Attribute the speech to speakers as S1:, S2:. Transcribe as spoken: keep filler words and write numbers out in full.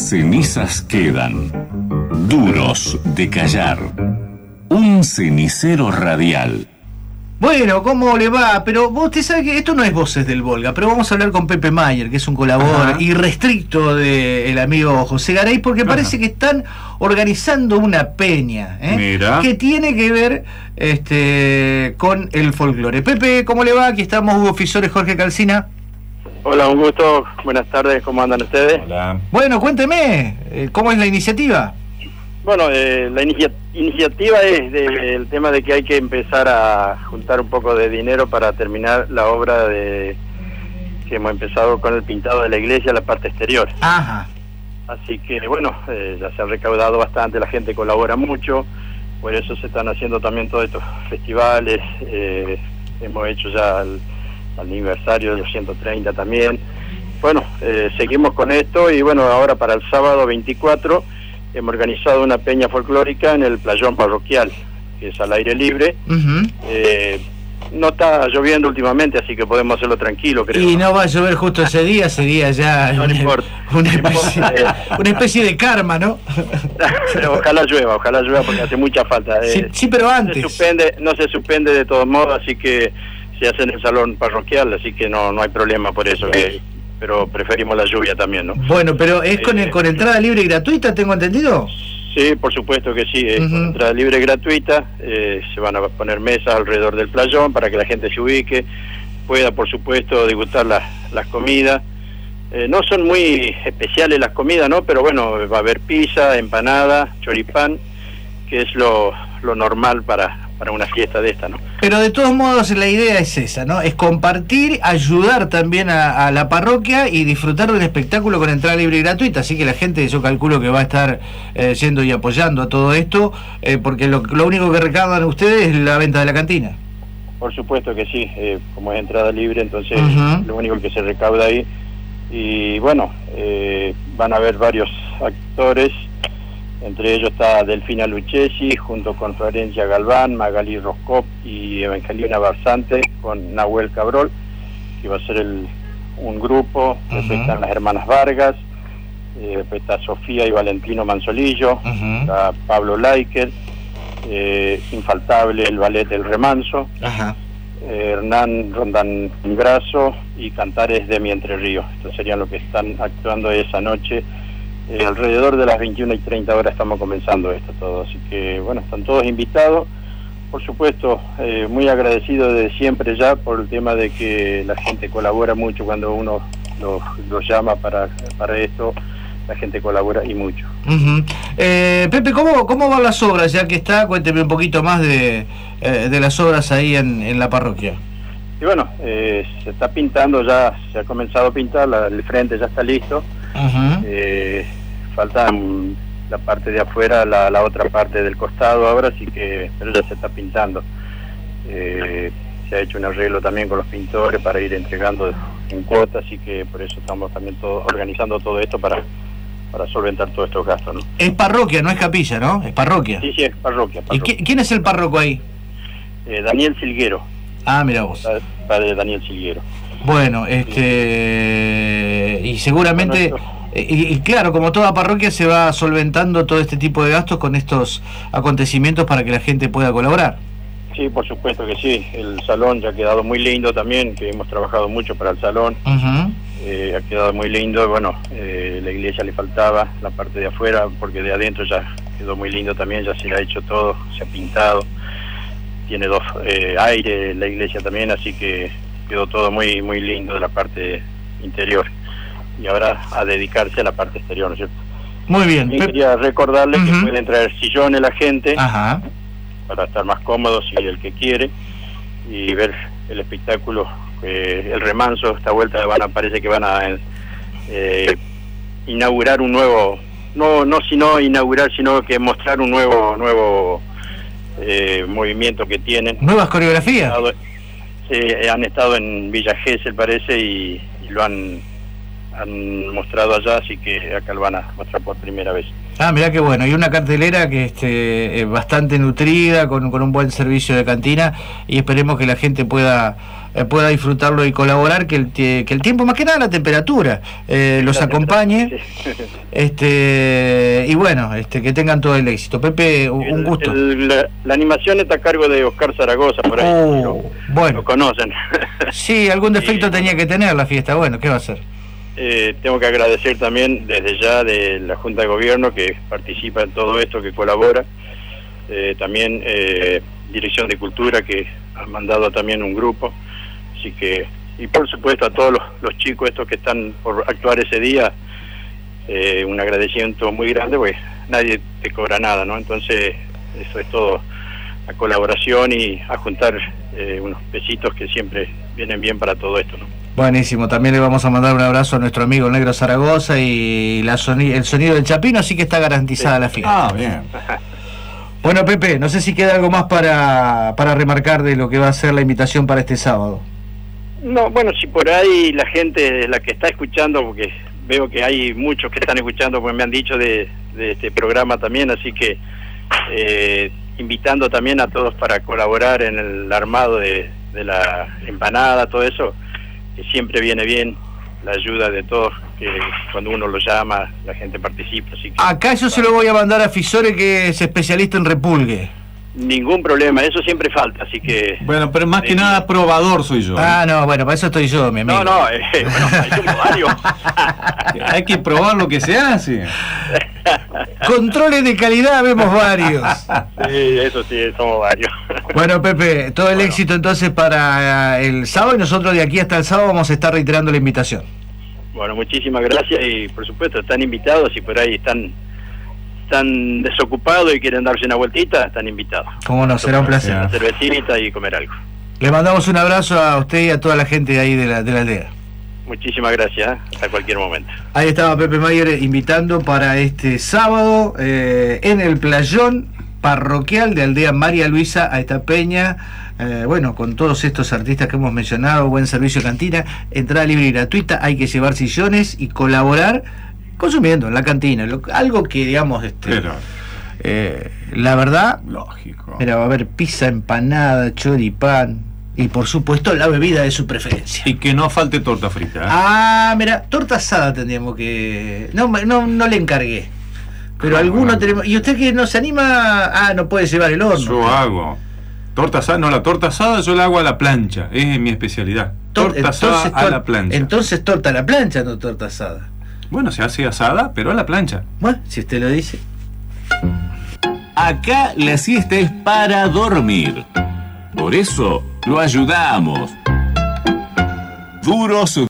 S1: cenizas quedan, duros de callar. Un cenicero radial.
S2: Bueno, ¿cómo le va? Pero vos te sabés que esto no es Voces del Volga, pero vamos a hablar con Pepe Mayer, que es un colaborador Ajá. irrestricto del amigo José Garay, porque parece Ajá. que están organizando una peña, ¿eh?
S3: Mira.
S2: que tiene que ver este, con el folclore. Pepe, ¿cómo le va? Aquí estamos, Hugo Fisores, Jorge Calcina.
S4: Hola, un gusto. Buenas tardes, ¿cómo andan ustedes?
S3: Hola.
S2: Bueno, cuénteme, ¿cómo es la iniciativa?
S4: Bueno, eh, la inicia iniciativa es de, el tema de que hay que empezar a juntar un poco de dinero para terminar la obra de que hemos empezado con el pintado de la iglesia, la parte exterior.
S2: Ajá.
S4: Así que, bueno, eh, ya se ha recaudado bastante, la gente colabora mucho, por eso se están haciendo también todos estos festivales, eh, hemos hecho ya el aniversario de los ciento treinta también. Bueno, eh, seguimos con esto y bueno, ahora para el sábado veinticuatro hemos organizado una peña folclórica en el playón parroquial, que es al aire libre. Uh-huh. eh, no está lloviendo últimamente, así que podemos hacerlo tranquilo, creo.
S2: Y no va a llover justo ese día, sería ya
S4: no
S2: una,
S4: importa.
S2: Una, especie, una especie de karma, ¿no?
S4: Pero ojalá llueva, ojalá llueva porque hace mucha falta.
S2: Sí,
S4: eh,
S2: sí, pero antes.
S4: No se suspende, no se suspende de todos modos, así que se hace en el salón parroquial, así que no, no hay problema por eso. Que, pero preferimos la lluvia también, ¿no?
S2: Bueno, pero ¿es con,
S4: eh,
S2: el, con entrada libre y gratuita, tengo entendido?
S4: Sí, por supuesto que sí, es uh-huh. con entrada libre y gratuita, eh, se van a poner mesas alrededor del playón para que la gente se ubique, pueda por supuesto degustar las, las comidas. Eh, no son muy especiales las comidas, ¿no? Pero bueno, va a haber pizza, empanada, choripán, que es lo, lo normal para... para una fiesta de esta, ¿no?
S2: Pero de todos modos la idea es esa, ¿no? Es compartir, ayudar también a, a la parroquia y disfrutar del espectáculo con entrada libre y gratuita, así que la gente, yo calculo que va a estar eh, yendo y apoyando a todo esto, eh, porque lo, lo único que recaudan ustedes es la venta de la cantina.
S4: Por supuesto que sí, eh, como es entrada libre, entonces uh-huh. lo único que se recauda ahí, y bueno, eh, van a haber varios actores. Entre ellos está Delfina Lucchesi, junto con Florencia Galván, Magalí Roscop y Evangelina Barzante, con Nahuel Cabrol, que va a ser el, un grupo. Uh-huh. Después están las hermanas Vargas, eh, después está Sofía y Valentino Manzolillo, uh-huh. está Pablo Laiker, eh, infaltable el ballet El Remanso, uh-huh. eh, Hernán Rondán Brazo y Cantares de Mi Entre Ríos. Estos serían los que están actuando esa noche. Eh, alrededor de las veintiuna y treinta horas estamos comenzando esto todo, así que bueno, están todos invitados, por supuesto, eh, muy agradecido de siempre ya por el tema de que la gente colabora mucho cuando uno los lo llama para, para esto, la gente colabora y mucho.
S2: Uh-huh. eh, Pepe, ¿cómo, ¿cómo van las obras? Ya que está, cuénteme un poquito más de, eh, de las obras ahí en, en la parroquia.
S4: Y bueno, eh, se está pintando ya, se ha comenzado a pintar, la, el frente ya está listo. Uh-huh. eh, falta la parte de afuera, la, la otra parte del costado ahora, así que pero ya se está pintando. Eh, se ha hecho un arreglo también con los pintores para ir entregando en cuota, así que por eso estamos también todo, organizando todo esto para, para solventar todos estos gastos, ¿no?
S2: Es parroquia, no es capilla, ¿no? Es parroquia.
S4: Sí, sí, es parroquia. parroquia.
S2: ¿Y quién es el párroco ahí?
S4: Eh, Daniel Silguero.
S2: Ah, mira vos.
S4: Padre Daniel Silguero.
S2: Bueno, este y seguramente bueno, y, y claro, como toda parroquia se va solventando todo este tipo de gastos con estos acontecimientos para que la gente pueda colaborar.
S4: Sí, por supuesto que sí. El salón ya ha quedado muy lindo también, que hemos trabajado mucho para el salón. Uh-huh. eh, ha quedado muy lindo. Bueno, eh, la iglesia le faltaba la parte de afuera, porque de adentro ya quedó muy lindo también, ya se le ha hecho todo, se ha pintado. Tiene dos eh, aire la iglesia también, así que quedó todo muy muy lindo de la parte interior. Y ahora a dedicarse a la parte exterior, ¿no es cierto?
S2: Muy bien.
S4: Y quería recordarles uh-huh. que pueden traer sillones la gente,
S2: Ajá.
S4: para estar más cómodos si el que quiere, y ver el espectáculo. Eh, el Remanso, esta vuelta van a, parece que van a eh, inaugurar un nuevo, no no sino inaugurar, sino que mostrar un nuevo nuevo eh, movimiento que tienen.
S2: ¿Nuevas coreografías?
S4: Han estado, eh, han estado en Villa Gesell, parece, y, y lo han han mostrado allá, así que acá lo van a mostrar por primera vez.
S2: Ah, mirá qué bueno, y una cartelera que este, es bastante nutrida, con, con un buen servicio de cantina, y esperemos que la gente pueda eh, pueda disfrutarlo y colaborar, que el, que el tiempo, más que nada la temperatura, eh, los la acompañe, sí. este y bueno, este que tengan todo el éxito. Pepe, un el, gusto.
S4: El, la, la animación está a cargo de Oscar Zaragoza, por ahí,
S2: oh,
S4: lo,
S2: bueno.
S4: lo conocen.
S2: Sí, algún defecto sí. tenía que tener la fiesta, bueno, ¿qué va a hacer?
S4: Eh, tengo que agradecer también desde ya de la Junta de Gobierno que participa en todo esto, que colabora, eh, también eh, Dirección de Cultura que ha mandado también un grupo, así que, y por supuesto a todos los, los chicos estos que están por actuar ese día, eh, un agradecimiento muy grande, porque nadie te cobra nada, ¿no? Entonces eso es todo, la colaboración y a juntar eh, unos pesitos que siempre vienen bien para todo esto, ¿no?
S2: Buenísimo, también le vamos a mandar un abrazo a nuestro amigo Negro Zaragoza y la soni el sonido del Chapino, así que está garantizada sí. la fiesta.
S3: Ah, bien.
S2: Bueno, Pepe, no sé si queda algo más para, para remarcar de lo que va a ser la invitación para este sábado.
S4: No, bueno, si por ahí la gente, la que está escuchando, porque veo que hay muchos que están escuchando, porque me han dicho de, de este programa también, así que eh, invitando también a todos para colaborar en el armado de, de la empanada, todo eso, que siempre viene bien la ayuda de todos, que cuando uno lo llama, la gente participa. Así que,
S2: acá yo se lo voy a mandar a Fisore, que es especialista en repulgue.
S4: Ningún problema, eso siempre falta, así que...
S3: Bueno, pero más que eh, nada probador soy yo.
S2: Ah, ¿eh? No, bueno, para eso estoy yo, mi amigo.
S4: No, no, eh, bueno, hay somos varios.
S3: Hay que probar lo que se hace.
S2: Controles de calidad vemos varios.
S4: Sí, eso sí, somos varios.
S2: Bueno, Pepe, todo el bueno. éxito entonces para el sábado, y nosotros de aquí hasta el sábado vamos a estar reiterando la invitación.
S4: Bueno, muchísimas gracias y por supuesto están invitados, y por ahí están están desocupados y quieren darse una vueltita, están invitados.
S2: Cómo no, será un placer.
S4: Una cervecita y comer algo.
S2: Le mandamos un abrazo a usted y a toda la gente de ahí de la, de la aldea.
S4: Muchísimas gracias, ¿eh? Hasta cualquier momento.
S2: Ahí estaba Pepe Mayer invitando para este sábado eh, en el playón parroquial de Aldea María Luisa a esta peña, eh, bueno, con todos estos artistas que hemos mencionado, buen servicio de cantina, entrada libre y gratuita, hay que llevar sillones y colaborar consumiendo en la cantina, lo, algo que digamos, este,
S3: Pero,
S2: eh, la verdad,
S3: lógico.
S2: Mira, va a haber pizza, empanada, choripán, y por supuesto la bebida de su preferencia.
S3: Y que no falte torta frita, ¿eh?
S2: Ah, mira, torta asada tendríamos que... No, no, no le encargué. Pero ah, alguno bueno. tenemos... ¿Y usted que no se anima? Ah, no puede llevar el horno.
S3: Yo pero... hago. Torta asada, no, la torta asada yo la hago a la plancha. Es mi especialidad. Torta entonces, asada a la plancha.
S2: Entonces torta a la plancha, no torta asada.
S3: Bueno, se hace asada, pero a la plancha.
S2: Bueno, si usted lo dice.
S1: Acá la siesta es para dormir. Por eso lo ayudamos. Duros